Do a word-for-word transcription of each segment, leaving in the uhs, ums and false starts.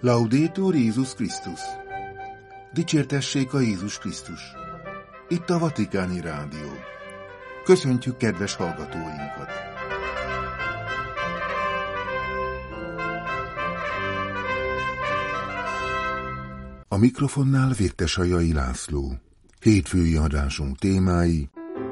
Laudetur Jézus Krisztus! Dicsértessék a Jézus Krisztus! Itt a Vatikáni Rádió. Köszöntjük kedves hallgatóinkat! A mikrofonnál Vértesajai László. Hétfői adásunk témái: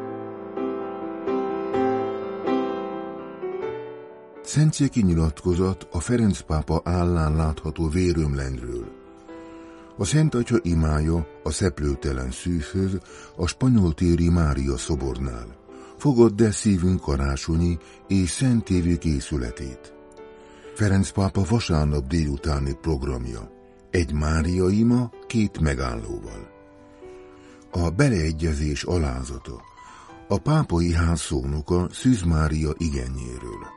Szentszéki nyilatkozat a Ferenc pápa állán látható vérömlényről. A Szent Atya imája a szeplőtelen szűzhöz, a spanyoltéri Mária szobornál. Fogadd el szívünk karácsonyi és szentévő készületét. Ferenc pápa vasárnap délutáni programja. Egy Mária ima két megállóval. A beleegyezés alázata. A pápai ház szónoka Szűz Mária igényéről.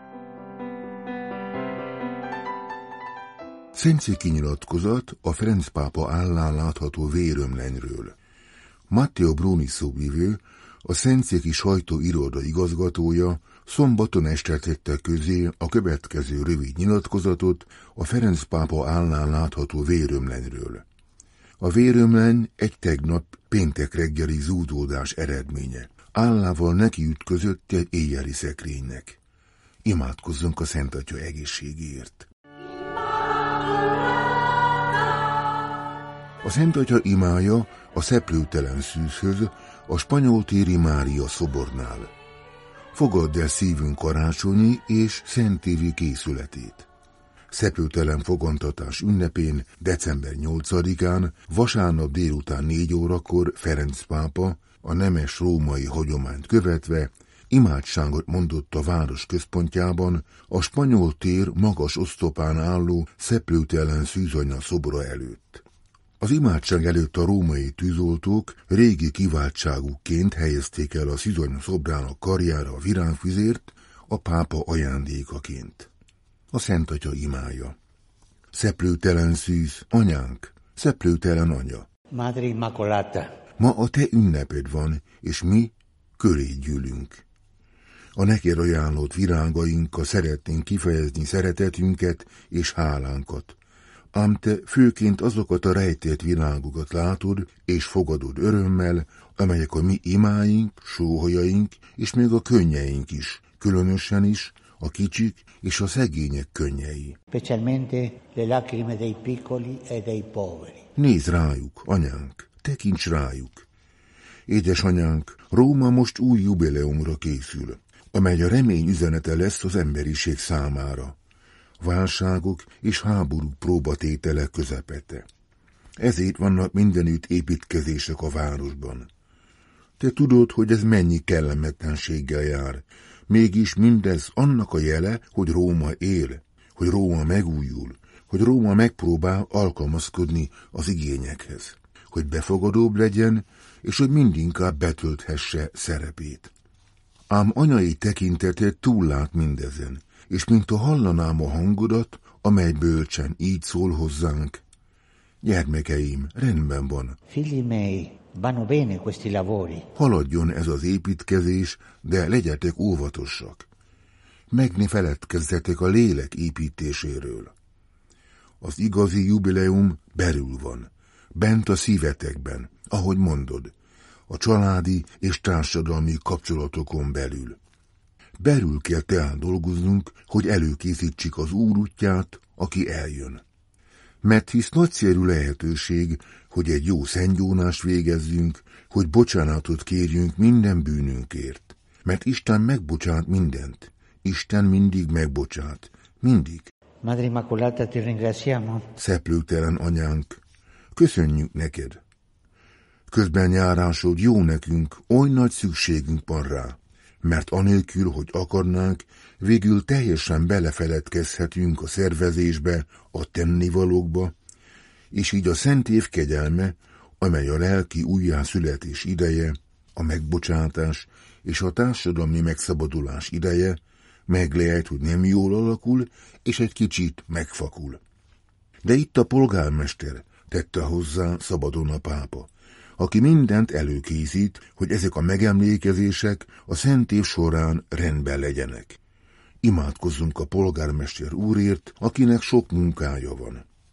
Szentszéki nyilatkozat a Ferenc pápa állán látható vérömlényről. Matteo Bruni szóvivő, a Szentszéki sajtóiroda igazgatója szombaton este tette közé a következő rövid nyilatkozatot a Ferenc pápa állán látható vérömlényről. A vérömlény egy tegnap péntek reggeli zúdódás eredménye. Állával nekiütközött egy éjjeli szekrénynek. Imádkozzunk a Szent Atya egészségéért. A Szent Atya imája a szeplőtelen szűzhöz, a spanyoltéri Mária szobornál. Fogadd el szívünk karácsonyi és szentévi készületét. Szeplőtelen fogantatás ünnepén december nyolcadikán, vasárnap délután négy órakor Ferenc pápa, a nemes római hagyományt követve, imádságot mondott a város központjában, a spanyol tér magas osztopán álló szeplőtelen szűzanya szobora előtt. Az imádság előtt a római tűzoltók régi kiváltságukként helyezték el a szűzanya szobrának karjára a virágfüzért, a pápa ajándékaként. A Szent Atya imája. Szeplőtelen szűz, anyánk, szeplőtelen anya. Madre Immacolata. Ma a te ünneped van, és mi köréd gyűlünk. A neked ajánlott virágainkkal szeretnénk kifejezni szeretetünket és hálánkat. Ám te főként azokat a rejtett világokat látod és fogadod örömmel, amelyek a mi imáink, sóhajaink és még a könnyeink is, különösen is a kicsik és a szegények könnyei. Specialmente le lacrime dei piccoli e dei poveri. Nézz rájuk, anyánk, tekints rájuk. Édesanyánk, Róma most új jubileumra készül, amely a remény üzenete lesz az emberiség számára. Válságok és háborúk próbatétele közepete. Ezért vannak mindenütt építkezések a városban. Te tudod, hogy ez mennyi kellemetlenséggel jár, mégis mindez annak a jele, hogy Róma él, hogy Róma megújul, hogy Róma megpróbál alkalmazkodni az igényekhez, hogy befogadóbb legyen, és hogy mindinkább betölthesse szerepét. Ám anyai tekinteted túllát mindezen, és mintha hallanám a hangodat, amely bölcsen így szól hozzánk: gyermekeim, rendben van. Figli miei, vanno bene questi lavori. Haladjon ez az építkezés, de legyetek óvatosak. Meg ne feledkezzetek a lélek építéséről. Az igazi jubileum belül van, bent a szívetekben, ahogy mondod, a családi és társadalmi kapcsolatokon belül. Belül kell tehát dolgoznunk, hogy előkészítsük az Úr útját, aki eljön. Mert hisz nagyszerű lehetőség, hogy egy jó szentgyónást végezzünk, hogy bocsánatot kérjünk minden bűnünkért. Mert Isten megbocsát mindent. Isten mindig megbocsát. Mindig. Madre Immacolata, ti ringraziamo. Szeplőtelen anyánk, köszönjük neked. Közben járásod jó nekünk, oly nagy szükségünk van rá. Mert anélkül, hogy akarnánk, végül teljesen belefeledkezhetünk a szervezésbe, a tennivalókba, és így a szent év kegyelme, amely a lelki újjászületés ideje, a megbocsátás és a társadalmi megszabadulás ideje, meg lehet, hogy nem jól alakul, és egy kicsit megfakul. De itt a polgármester, tette hozzá szabadon a pápa, aki mindent előkészít, hogy ezek a megemlékezések a szent év során rendben legyenek. Imádkozzunk a polgármester úrért, akinek sok munkája van.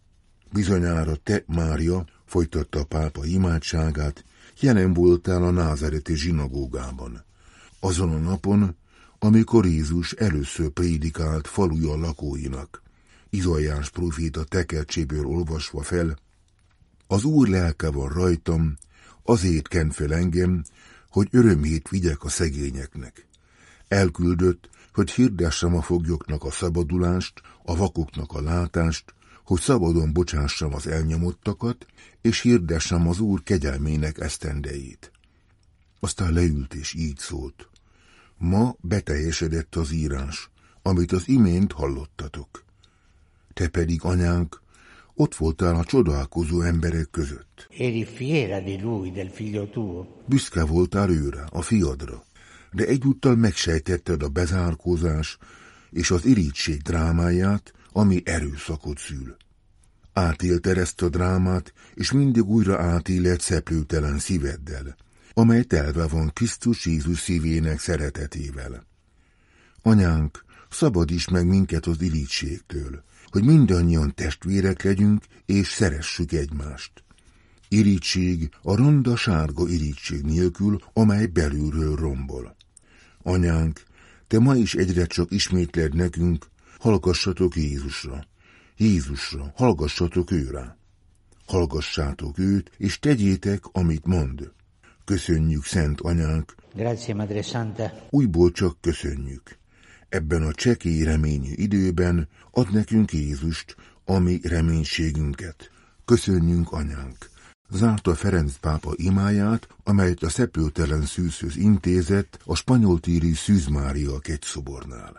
Bizonyára te, Mária, folytatta a pápa imádságát, jelen voltál a názáreti zsinagógában. Azon a napon, amikor Jézus először prédikált faluja lakóinak, Izaiás próféta tekercséből olvasva fel: az Úr lelke van rajtam, azért kent fel engem, hogy örömét vigyek a szegényeknek. Elküldött, hogy hirdessem a foglyoknak a szabadulást, a vakoknak a látást, hogy szabadon bocsássam az elnyomottakat, és hirdessem az Úr kegyelmének esztendejét. Aztán leült és így szólt: ma beteljesedett az írás, amit az imént hallottatok. Te pedig, anyánk, ott voltál a csodálkozó emberek között. Eri fiera di lui, del figlio tuo. Büszke voltál őre, a fiadra, de egyúttal megsejtetted a bezárkózás és az irigység drámáját, ami erőszakot szül. Átélted ezt a drámát, és mindig újra átéled szeplőtelen szíveddel, amely telve van Krisztus Jézus szívének szeretetével. Anyánk, szabadíts meg minket az irítségtől, hogy mindannyian testvérek legyünk, és szeressük egymást. Irítség a ronda sárga irítség nélkül, amely belülről rombol. Anyánk, te ma is egyre csak ismétled nekünk: hallgassatok Jézusra, Jézusra, hallgassatok őrá. Hallgassátok őt, és tegyétek, amit mond. Köszönjük, Szent Anyánk. Grazie, Madre Santa. Újból csak köszönjük. Ebben a csekély reményű időben ad nekünk Jézust, ami reménységünket. Köszönjünk, Anyánk. Zárta Ferenc pápa imáját, amelyet a szeplőtelen szűzhöz intézett a spanyoltíri Szűz Mária kegyszobornál.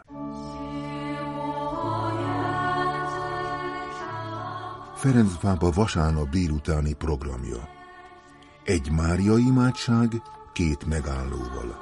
Ferenc pápa vasárnap délutáni programja. Egy Mária imádság két megállóval.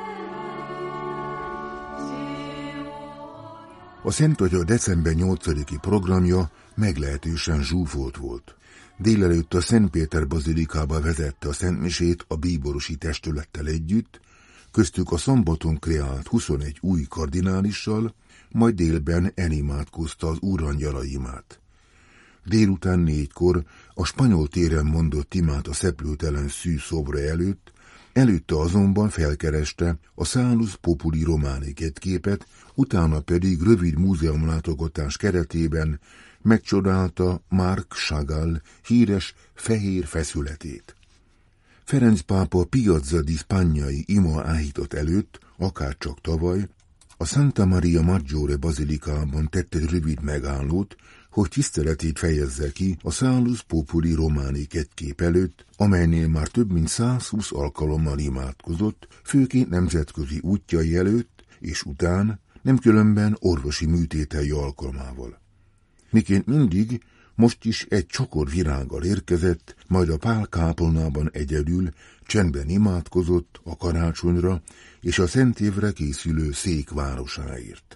A Szent Atya december nyolcadiki programja meglehetősen zsúfolt volt. Délelőtt a Szent Péter bazilikába vezette a szentmisét a bíborosi testülettel együtt, köztük a szombaton kreált huszonegy új kardinálissal, majd délben elimádkozta az úrangyala imát. Délután négykor a Spanyol téren mondott imát a szeplőtelen szűz szobra előtt, előtte azonban felkereste a Salus Populi Romani képet, utána pedig rövid múzeumlátogatás keretében megcsodálta Marc Chagall híres fehér feszületét. Ferenc pápa Piazza di Spagnai ima áhítat előtt, akárcsak tavaly, a Santa Maria Maggiore bazilikában tett egy rövid megállót, hogy tiszteletét fejezze ki a Salus Populi Romani kép előtt, amelynél már több mint százhúsz alkalommal imádkozott, főként nemzetközi útjai előtt és után, nem különben orvosi műtétei alkalmával. Miként mindig, most is egy csokor virággal érkezett, majd a Pál kápolnában egyedül csendben imádkozott a karácsonyra és a Szent Évre készülő szék városáért.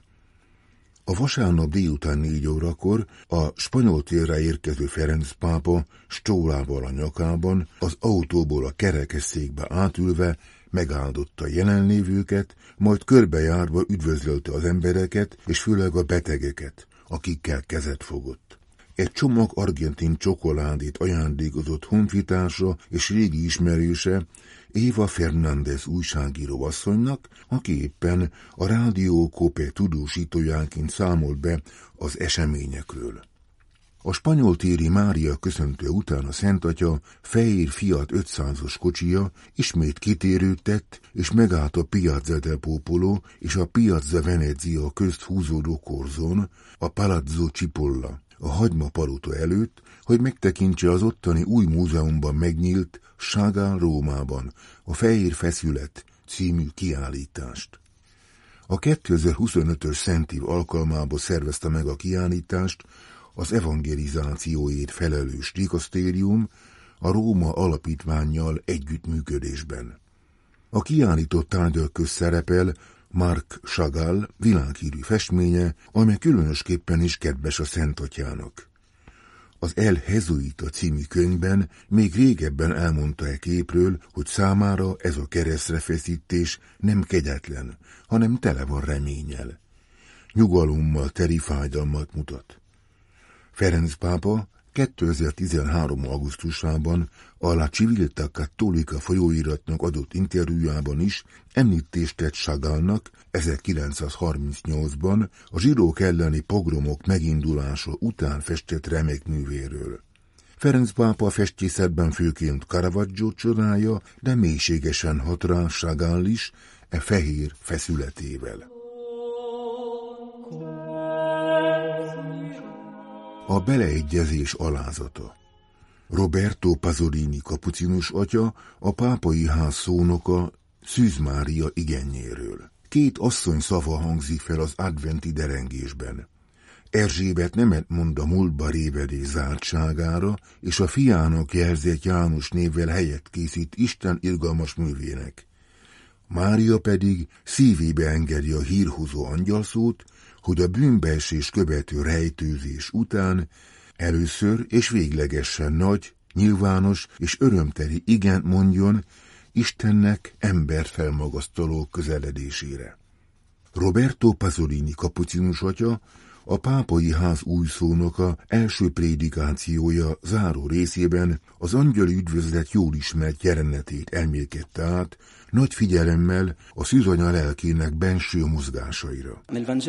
A vasárnap délután négy órakor a Spanyol térre érkező Ferenc pápa stólával a nyakában, az autóból a kerekesszékbe átülve megáldotta jelenlévőket, majd körbejárva üdvözölte az embereket és főleg a betegeket, akikkel kezet fogott. Egy csomag argentin csokoládét ajándékozott honfitársa és régi ismerőse, Eva Fernández újságíró asszonynak, aki éppen a Rádió Cope tudósítójánként számolt be az eseményekről. A spanyol téri Mária köszöntő után a Szent Atya fehér Fiat ötszázas kocsija ismét kitérőt tett, és megállt a Piazza del Popolo és a Piazza Venezia közt húzódó korzón, a Palazzo Cipolla, a Hagymapalota előtt, hogy megtekintse az ottani új múzeumban megnyílt Chagall Rómában a Fehér Feszület című kiállítást. A kétezer-huszonötös Szent Év alkalmából szervezte meg a kiállítást az evangelizációért felelős dikasztérium a Róma alapítvánnyal együttműködésben. A kiállított tárgyak közt szerepel Marc Chagall világhírű festménye, amely különösképpen is kedves a Szent Atyának. Az El Jesuita című könyvben még régebben elmondta e képről, hogy számára ez a keresztrefeszítés nem kegyetlen, hanem tele van reménnyel. Nyugalommal teri fájdalmat mutat. Ferenc pápa kétezer-tizenhárom. augusztusában a La Civiltà Cattolica folyóiratnak adott interjújában is említést tett Chagallnak ezerkilencszázharmincnyolcban a zsidók elleni pogromok megindulása után festett remek művéről. Ferenc pápa festészetben főként Caravaggio csodálja, de mélységesen hat rá Chagall is e fehér feszületével. A beleegyezés alázata. Roberto Pasolini kapucinus atya, a pápai ház szónoka Szűz Mária igenjéről. Két asszony szava hangzik fel az adventi derengésben. Erzsébet nemet mond a múltba révedés zártságára, és a fiának jelzett János névvel helyet készít Isten irgalmas művének. Mária pedig szívébe engedi a hírhozó angyalszót, hogy a bűnbeesés követő rejtőzés után először és véglegesen nagy, nyilvános és örömteli igent mondjon Istennek embert felmagasztaló közeledésére. Roberto Pasolini kapucinus atya, a pápai ház új szónoka első prédikációja záró részében az angyali üdvözlet jól ismert jelenetét elmélkedte át, nagy figyelemmel a szűzanya lelkének benső mozgásaira.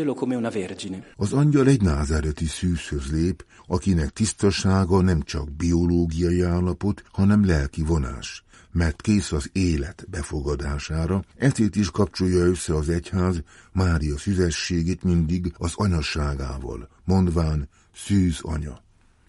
Az angyal egy názáreti szűzhöz lép, akinek tisztasága nem csak biológiai állapot, hanem lelki vonás, mert kész az élet befogadására, ezért is kapcsolja össze az egyház Mária szüzességét mindig az anyasságával, mondván szűz anya.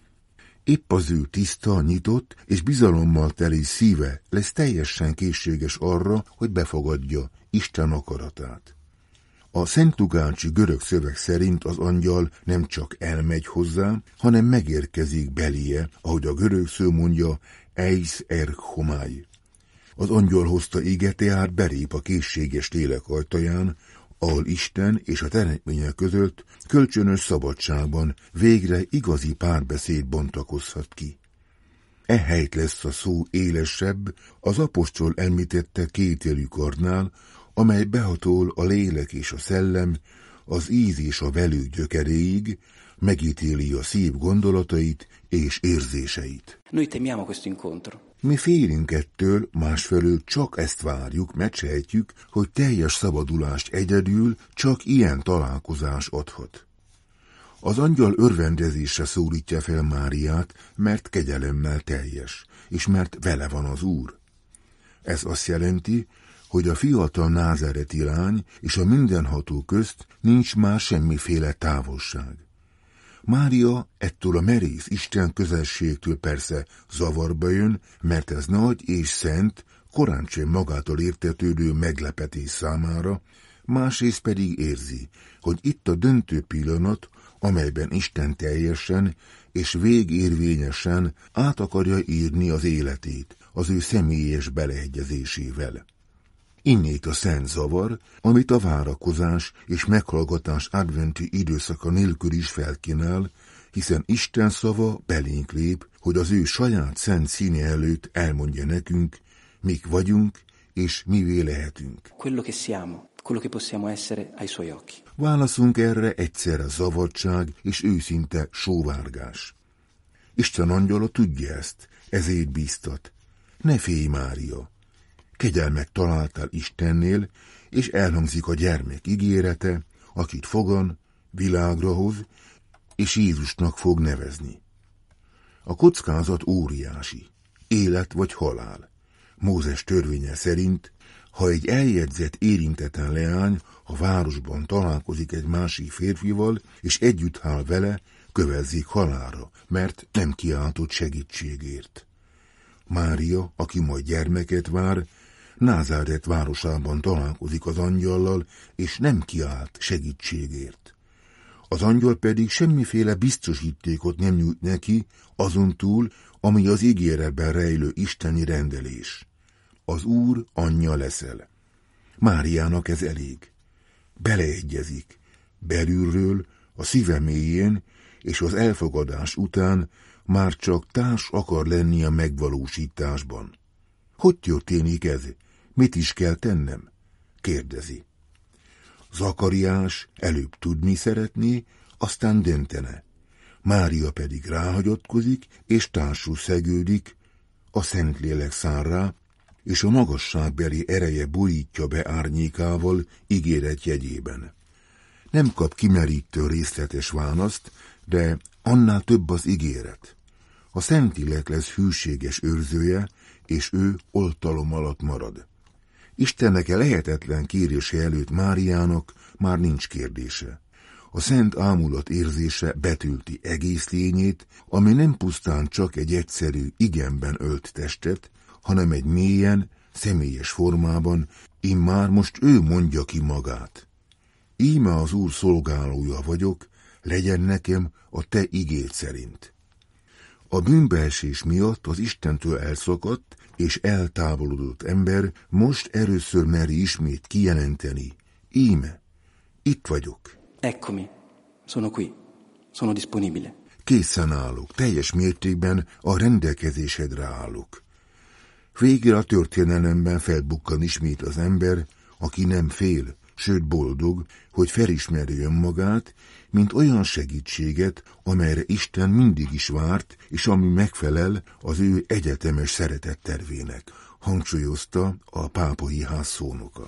Épp az ő tiszta, nyitott és bizalommal teli szíve lesz teljesen készséges arra, hogy befogadja Isten akaratát. A Szent Lukácsi görög szöveg szerint az angyal nem csak elmegy hozzá, hanem megérkezik beléje, ahogy a görög szó mondja, eis erchomai. Az angyal hozta ige tehát belép a készséges lélek ajtaján, ahol Isten és a teremtmények között kölcsönös szabadságban végre igazi párbeszéd bontakozhat ki. Ehelyt lesz a szó élesebb az apostol említette kétjelű kardnál, amely behatol a lélek és a szellem, az íz és a velő gyökeréig, megítéli a szív gondolatait és érzéseit. Noi temiamo questo incontro. Mi félünk ettől, másfelől csak ezt várjuk, mert sejtjük, hogy teljes szabadulást egyedül csak ilyen találkozás adhat. Az angyal örvendezésre szólítja fel Máriát, mert kegyelemmel teljes, és mert vele van az Úr. Ez azt jelenti, hogy a fiatal názáreti lány és a mindenható közt nincs már semmiféle távolság. Mária ettől a merész Isten közelségtől persze zavarba jön, mert ez nagy és szent, korántsem magától értetődő meglepetés számára, másrészt pedig érzi, hogy itt a döntő pillanat, amelyben Isten teljesen és végérvényesen át akarja írni az életét az ő személyes beleegyezésével. Innét a szent zavar, amit a várakozás és meghallgatás adventi időszaka nélkül is felkínál, hiszen Isten szava belénk lép, hogy az ő saját szent színe előtt elmondja nekünk, mik vagyunk és mivé lehetünk. Quello che siamo, quello che possiamo essere ai suoi occhi. Válaszunk erre egyszerre zavartság és őszinte sóvárgás. Isten angyala tudja ezt, ezért bíztat. Ne félj, Mária! Kegyelmet találtál Istennél, és elhangzik a gyermek ígérete, akit fogan, világra hoz, és Jézusnak fog nevezni. A kockázat óriási, élet vagy halál. Mózes törvénye szerint, ha egy eljegyzett érintetlen leány a városban találkozik egy másik férfival, és együtt áll vele, kövezzik halálra, mert nem kiáltott segítségért. Mária, aki majd gyermeket vár, Názáret városában találkozik az angyallal, és nem kiált segítségért. Az angyal pedig semmiféle biztosítékot nem nyújt neki, azon túl, ami az ígéretben rejlő isteni rendelés. Az Úr anyja leszel. Máriának ez elég. Beleegyezik, belülről, a szíve mélyén, és az elfogadás után már csak társ akar lenni a megvalósításban. Hogy történik ez? Mit is kell tennem? Kérdezi. Zakariás előbb tudni szeretné, aztán döntene. Mária pedig ráhagyatkozik, és társul szegődik, a Szentlélek száll rá, és a magasságbeli ereje borítja be árnyékával ígéret jegyében. Nem kap kimerítő részletes választ, de annál több az ígéret. A Szentlélek lesz hűséges őrzője, és ő oltalom alatt marad. Istennek-e lehetetlen kérése előtt Máriának már nincs kérdése. A szent ámulat érzése betülti egész lényét, ami nem pusztán csak egy egyszerű igenben ölt testet, hanem egy mélyen, személyes formában, immár most ő mondja ki magát. Íme az Úr szolgálója vagyok, legyen nekem a te igéd szerint. A bűnbeesés miatt az Istentől elszakadt és eltávolodott ember most először meri ismét kijelenteni, íme, itt vagyok. Eccomi, sono qui, sono disponibile. Készen állok, teljes mértékben a rendelkezésedre állok. Végre a történelemben felbukkan ismét az ember, aki nem fél, sőt boldog, hogy felismeri önmagát, mint olyan segítséget, amelyre Isten mindig is várt, és ami megfelel az ő egyetemes szeretettervének, hangsúlyozta a pápai ház szónoka.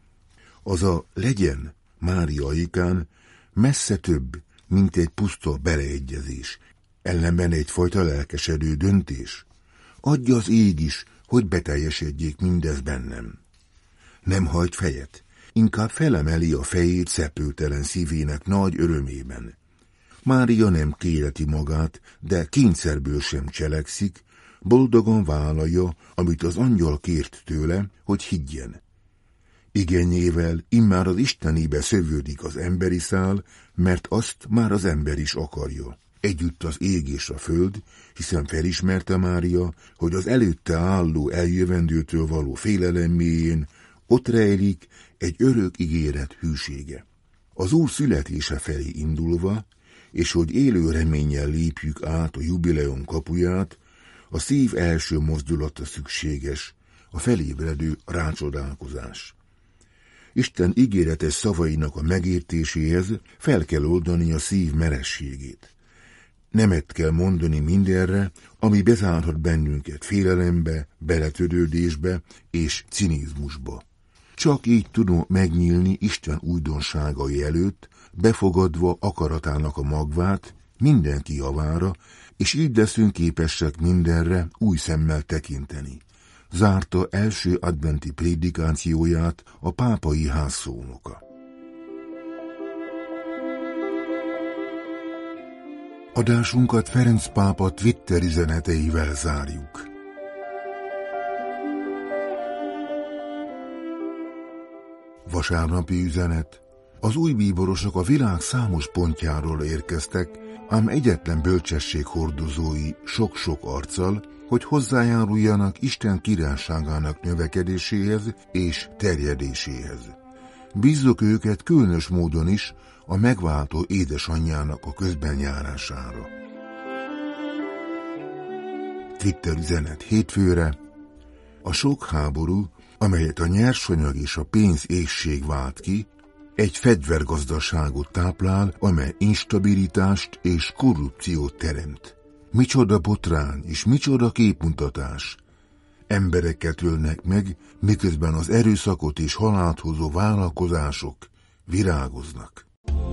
Az a legyen Máriaikán messze több, mint egy puszta beleegyezés, ellenben egyfajta lelkesedő döntés. Adja az ég is, hogy beteljesedjék mindez bennem. Nem hajt fejet, inkább felemeli a fejét szepőtelen szívének nagy örömében. Mária nem kéreti magát, de kényszerből sem cselekszik, boldogan vállalja, amit az angyal kért tőle, hogy higgyen. Igényével immár az Istenébe szövődik az emberi szál, mert azt már az ember is akarja. Együtt az ég és a föld, hiszen felismerte Mária, hogy az előtte álló eljövendőtől való félelem mélyén ott rejlik egy örök ígéret hűsége. Az Úr születése felé indulva, és hogy élő reménnyel lépjük át a jubileum kapuját, a szív első mozdulata szükséges, a felébredő rácsodálkozás. Isten ígéretes szavainak a megértéséhez fel kell oldani a szív merességét. Nemet kell mondani mindenre, ami bezárhat bennünket félelembe, beletörődésbe és cinizmusba. Csak így tudunk megnyílni Isten újdonságai előtt, befogadva akaratának a magvát mindenki javára, és így leszünk képesek mindenre új szemmel tekinteni. Zárta első adventi prédikációját a pápai ház szónoka. Adásunkat Ferenc pápa Twitter üzeneteivel zárjuk. Vasárnapi üzenet. Az új bíborosok a világ számos pontjáról érkeztek, ám egyetlen bölcsesség hordozói sok-sok arccal, hogy hozzájáruljanak Isten királyságának növekedéséhez és terjedéséhez. Bízzuk őket különös módon is a megváltó édesanyjának a közbenjárására. Twitter üzenet hétfőre. A sok háború, amelyet a nyersanyag és a pénz éhség vált ki, egy fegyvergazdaságot táplál, amely instabilitást és korrupciót teremt. Micsoda botrány és micsoda képmutatás! Embereket ölnek meg, miközben az erőszakot és halált hozó vállalkozások virágoznak.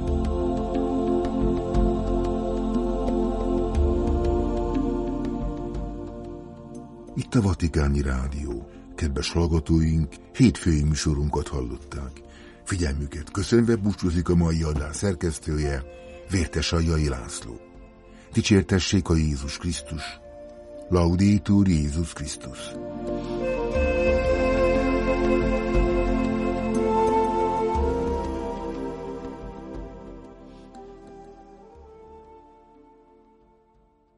Itt a Vatikáni Rádió. Kedves hallgatóink, hétfői műsorunkat hallották. Figyelmüket köszönve búcsúzik a mai adás szerkesztője, Vértesajjai László. Dicsértessék a Jézus Krisztus! Laudetur Jézus Krisztus!